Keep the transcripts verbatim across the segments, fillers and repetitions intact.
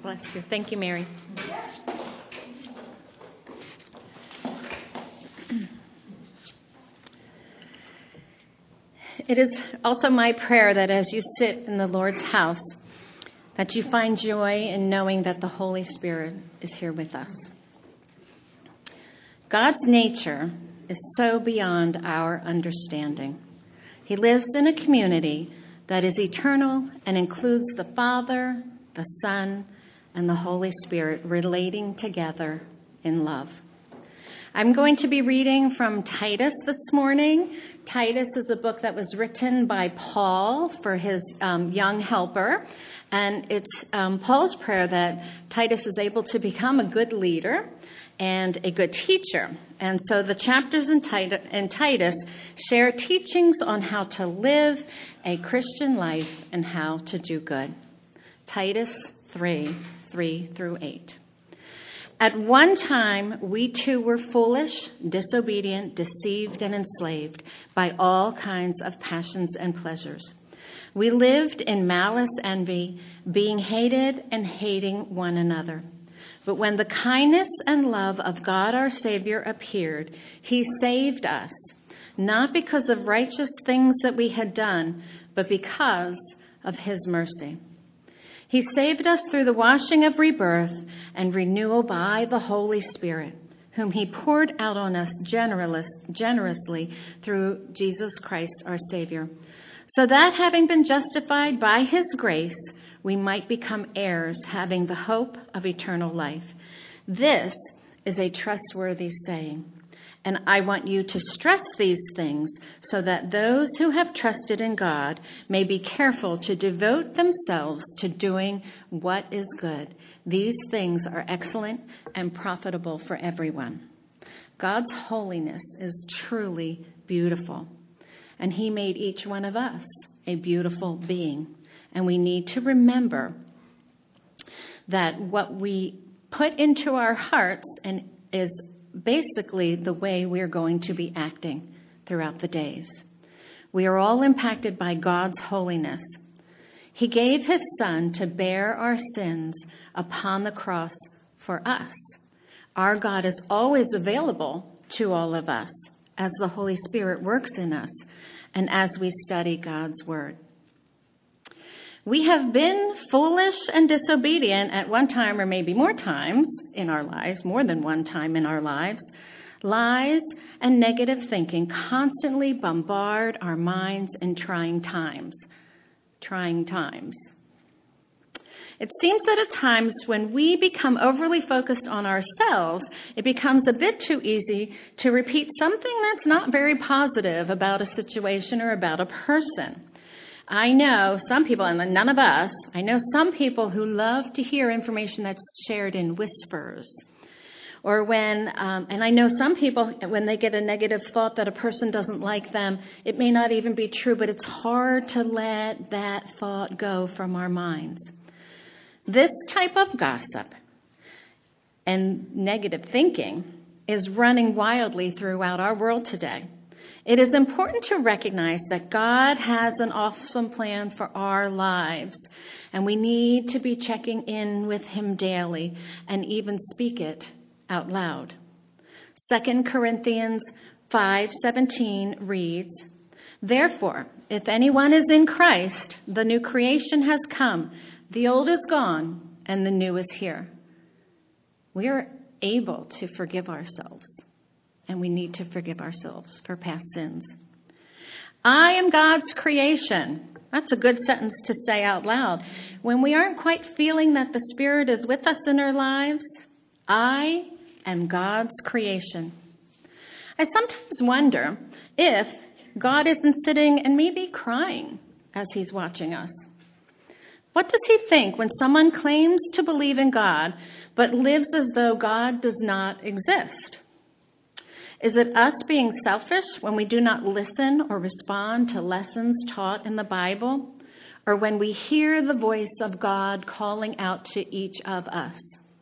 Bless you. Thank you, Mary. It is also my prayer that as you sit in the Lord's house, that you find joy in knowing that the Holy Spirit is here with us. God's nature is so beyond our understanding. He lives in a community that is eternal and includes the Father, the Son, and the Holy Spirit relating together in love. I'm going to be reading from Titus this morning. Titus is a book that was written by Paul for his um, young helper. And it's um, Paul's prayer that Titus is able to become a good leader and a good teacher. And so the chapters in Titus, in Titus share teachings on how to live a Christian life and how to do good. Titus three, three through eight. At one time, we too were foolish, disobedient, deceived, and enslaved by all kinds of passions and pleasures. We lived in malice, envy, being hated and hating one another. But when the kindness and love of God our Savior appeared, he saved us, not because of righteous things that we had done, but because of his mercy. He saved us through the washing of rebirth and renewal by the Holy Spirit, whom he poured out on us generously through Jesus Christ our Savior, so that having been justified by his grace, we might become heirs, having the hope of eternal life. This is a trustworthy saying, and I want you to stress these things so that those who have trusted in God may be careful to devote themselves to doing what is good. These things are excellent and profitable for everyone. God's holiness is truly beautiful, and he made each one of us a beautiful being. And we need to remember that what we put into our hearts and is basically the way we're going to be acting throughout the days. We are all impacted by God's holiness. He gave his Son to bear our sins upon the cross for us. Our God is always available to all of us as the Holy Spirit works in us and as we study God's word. We have been foolish and disobedient at one time or maybe more times in our lives, more than one time in our lives. Lies and negative thinking constantly bombard our minds in trying times. Trying times. It seems that at times when we become overly focused on ourselves, it becomes a bit too easy to repeat something that's not very positive about a situation or about a person. I know some people, and none of us, I know some people who love to hear information that's shared in whispers. Or when, um, and I know some people, when they get a negative thought that a person doesn't like them, it may not even be true, but it's hard to let that thought go from our minds. This type of gossip and negative thinking is running wildly throughout our world today. It is important to recognize that God has an awesome plan for our lives, and we need to be checking in with him daily and even speak it out loud. Second Corinthians five seventeen reads, "Therefore, if anyone is in Christ, the new creation has come. The old is gone, and the new is here." We are able to forgive ourselves. And we need to forgive ourselves for past sins. I am God's creation. That's a good sentence to say out loud. When we aren't quite feeling that the Spirit is with us in our lives, I am God's creation. I sometimes wonder if God isn't sitting and maybe crying as he's watching us. What does he think when someone claims to believe in God but lives as though God does not exist? Is it us being selfish when we do not listen or respond to lessons taught in the Bible, or when we hear the voice of God calling out to each of us?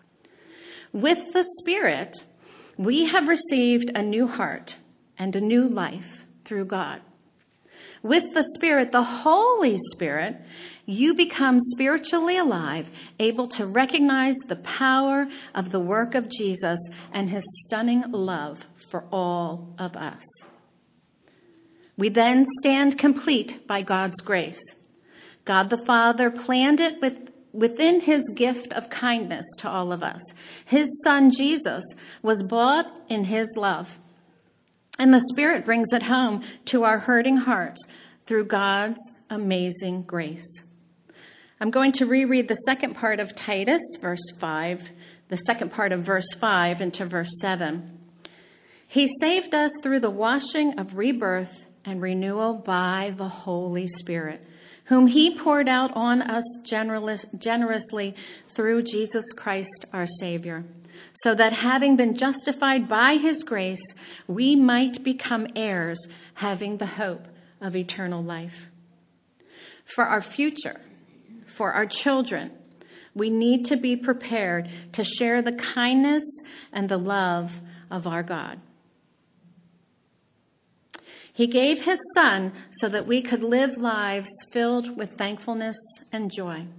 With the Spirit, we have received a new heart and a new life through God. with the Spirit, the Holy Spirit, you become spiritually alive, able to recognize the power of the work of Jesus and his stunning love for all of us. We then stand complete by God's grace. God the Father planned it with, within his gift of kindness to all of us. His Son, Jesus, was bought in his love. And the Spirit brings it home to our hurting hearts through God's amazing grace. I'm going to reread the second part of Titus, verse five, the second part of verse five into verse seven. He saved us through the washing of rebirth and renewal by the Holy Spirit, whom he poured out on us generously through Jesus Christ our Savior, so that having been justified by his grace, we might become heirs, having the hope of eternal life. For our future, for our children, we need to be prepared to share the kindness and the love of our God. He gave his Son so that we could live lives filled with thankfulness and joy.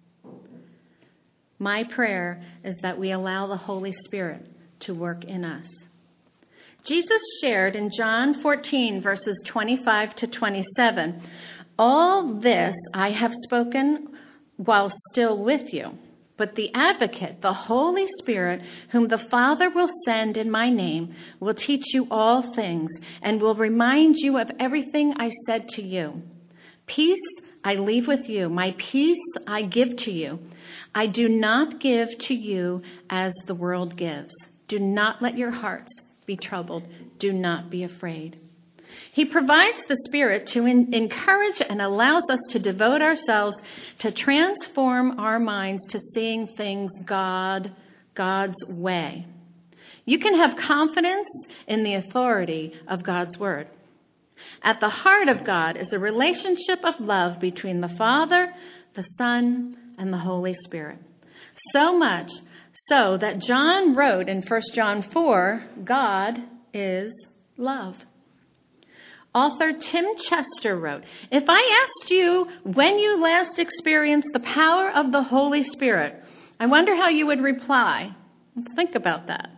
My prayer is that we allow the Holy Spirit to work in us. Jesus shared in John fourteen, verses twenty-five to twenty-seven, "All this I have spoken while still with you, but the Advocate, the Holy Spirit, whom the Father will send in my name, will teach you all things and will remind you of everything I said to you. Peace I leave with you, my peace I give to you. I do not give to you as the world gives. Do not let your hearts be troubled. Do not be afraid." He provides the Spirit to in- encourage and allows us to devote ourselves to transform our minds to seeing things God, God's way. You can have confidence in the authority of God's word. At the heart of God is a relationship of love between the Father, the Son, and the Holy Spirit. So much so that John wrote in First John four, God is love. Author Tim Chester wrote, "If I asked you when you last experienced the power of the Holy Spirit, I wonder how you would reply." Think about that.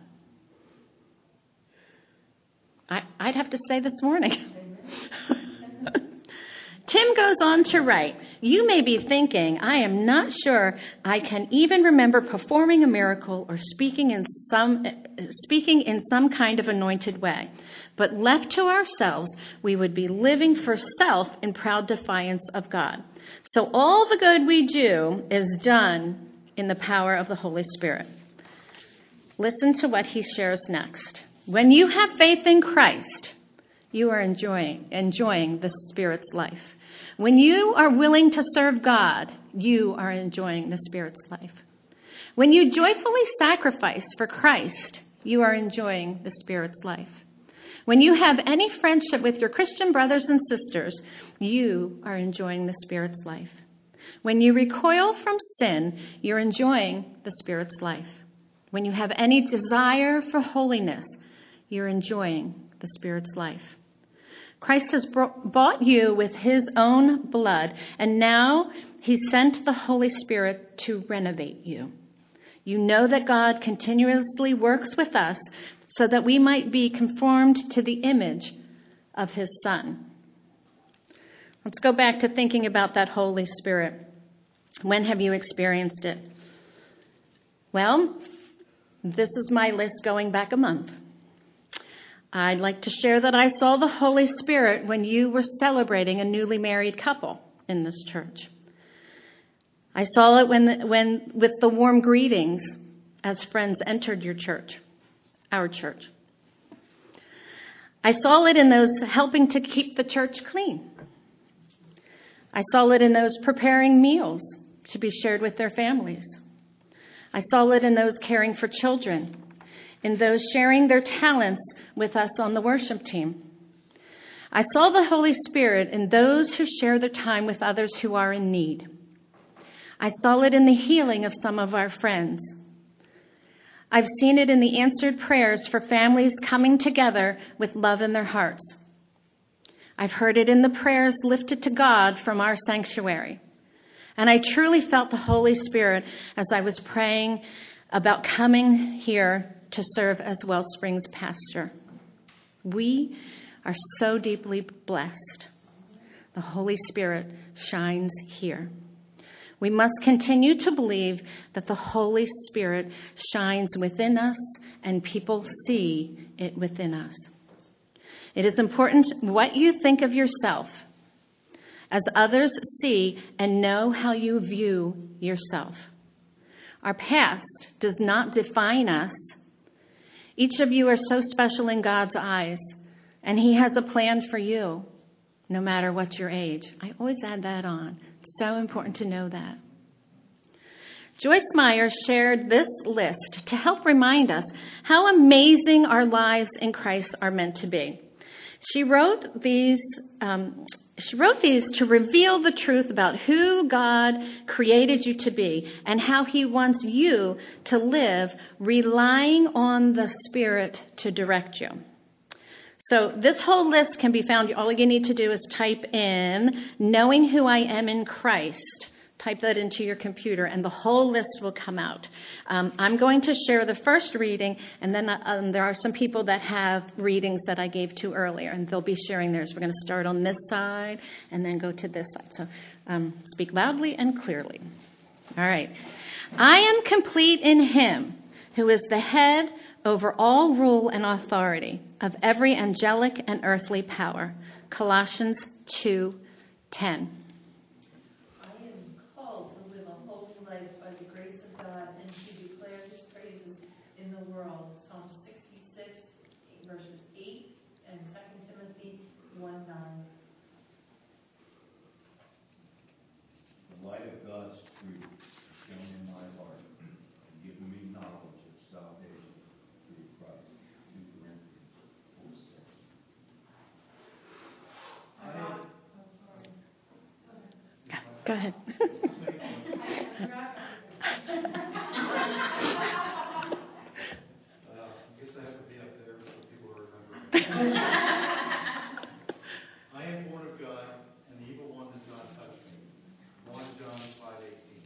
I, I'd have to say this morning. Tim goes on to write, "You may be thinking, I am not sure I can even remember performing a miracle or speaking in some speaking in some kind of anointed way. But left to ourselves, we would be living for self in proud defiance of God. So all the good we do is done in the power of the Holy Spirit." Listen to what he shares next. When you have faith in Christ, you are enjoying, enjoying the Spirit's life. When you are willing to serve God, you are enjoying the Spirit's life. When you joyfully sacrifice for Christ, you are enjoying the Spirit's life. When you have any friendship with your Christian brothers and sisters, you are enjoying the Spirit's life. When you recoil from sin, you're enjoying the Spirit's life. When you have any desire for holiness, you're enjoying the Spirit's life. Christ has bought you with his own blood, and now he sent the Holy Spirit to renovate you. You know that God continuously works with us so that we might be conformed to the image of his Son. Let's go back to thinking about that Holy Spirit. When have you experienced it? Well, this is my list going back a month. I'd like to share that I saw the Holy Spirit when you were celebrating a newly married couple in this church. I saw it when, when with the warm greetings as friends entered your church, our church. I saw it in those helping to keep the church clean. I saw it in those preparing meals to be shared with their families. I saw it in those caring for children, in those sharing their talents with us on the worship team. I saw the Holy Spirit in those who share their time with others who are in need. I saw it in the healing of some of our friends. I've seen it in the answered prayers for families coming together with love in their hearts. I've heard it in the prayers lifted to God from our sanctuary. And I truly felt the Holy Spirit as I was praying about coming here to serve as Wellsprings pastor. We are so deeply blessed. The Holy Spirit shines here. We must continue to believe that the Holy Spirit shines within us and people see it within us. It is important what you think of yourself as others see and know how you view yourself. Our past does not define us. Each of you are so special in God's eyes, and he has a plan for you, no matter what your age. I always add that on. It's so important to know that. Joyce Meyer shared this list to help remind us how amazing our lives in Christ are meant to be. She wrote these um, She wrote these to reveal the truth about who God created you to be and how he wants you to live, relying on the Spirit to direct you. So this whole list can be found. All you need to do is type in knowing who I am in Christ. Type that into your computer and the whole list will come out. Um, I'm going to share the first reading, and then um, there are some people that have readings that I gave to earlier, and they'll be sharing theirs. We're going to start on this side and then go to this side. So um, speak loudly and clearly. All right. I am complete in him who is the head over all rule and authority of every angelic and earthly power. Colossians two ten. By the grace of God, and to declare his praises in the world. Psalm sixty-six, verses eight, and Second Timothy one nine. The light of God's truth shone in my heart, and given me knowledge of salvation through Christ. two Corinthians four six. I am, oh, sorry. Go ahead. I am born of God, and the evil one does not touch me. First John five eighteen.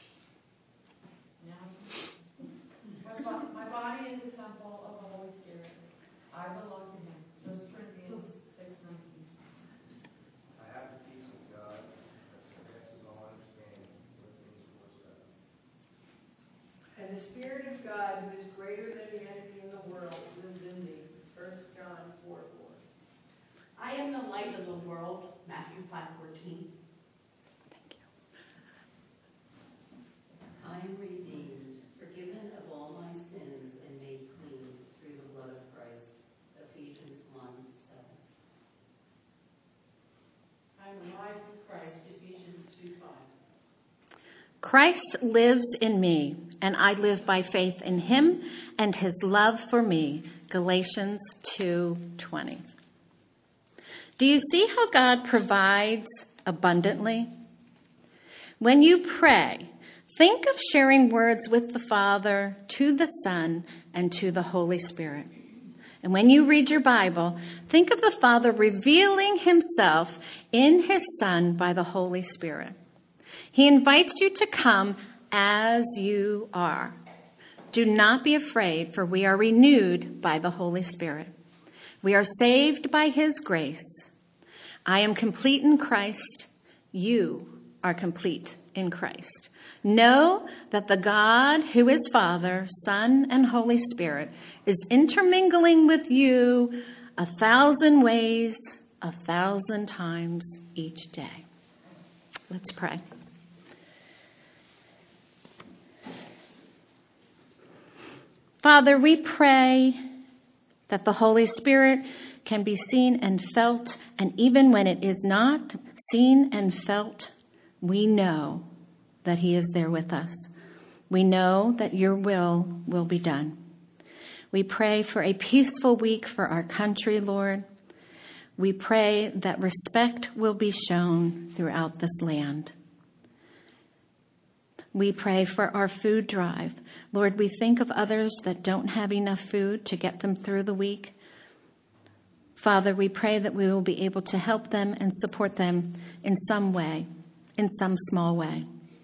My body is the temple of the Holy Spirit. I belong to him. First Corinthians six nineteen. I have the peace of God that surpasses all understanding. Philippians four seven. And the Spirit of God, who is greater than the enemy in the world, lives in me. First John four four. I am the light of the world. Matthew five fourteen. Thank you. I am redeemed, forgiven of all my sins, and made clean through the blood of Christ. Ephesians one seven. I am alive with Christ. Ephesians two five. Christ lives in me, and I live by faith in him and his love for me. Galatians two twenty. Do you see how God provides abundantly? When you pray, think of sharing words with the Father, to the Son, and to the Holy Spirit. And when you read your Bible, think of the Father revealing himself in his Son by the Holy Spirit. He invites you to come as you are. Do not be afraid, for we are renewed by the Holy Spirit. We are saved by his grace. I am complete in Christ. You are complete in Christ. Know that the God who is Father, Son, and Holy Spirit is intermingling with you a thousand ways, a thousand times each day. Let's pray. Father, we pray that the Holy Spirit can be seen and felt, and even when it is not seen and felt, we know that he is there with us. We know that your will will be done. We pray for a peaceful week for our country, Lord. We pray that respect will be shown throughout this land. We pray for our food drive. Lord, we think of others that don't have enough food to get them through the week. Father, we pray that we will be able to help them and support them in some way, in some small way.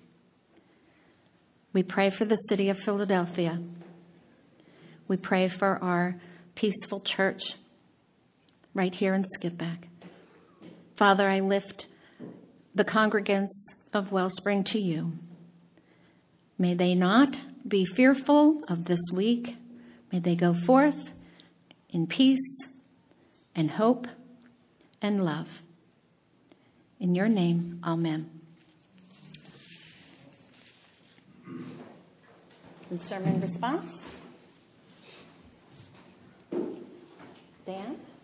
We pray for the city of Philadelphia. We pray for our peaceful church right here in Skippack. Father, I lift the congregants of Wellspring to you. May they not be fearful of this week. May they go forth in peace and hope and love. In your name, amen. And sermon response? Dan?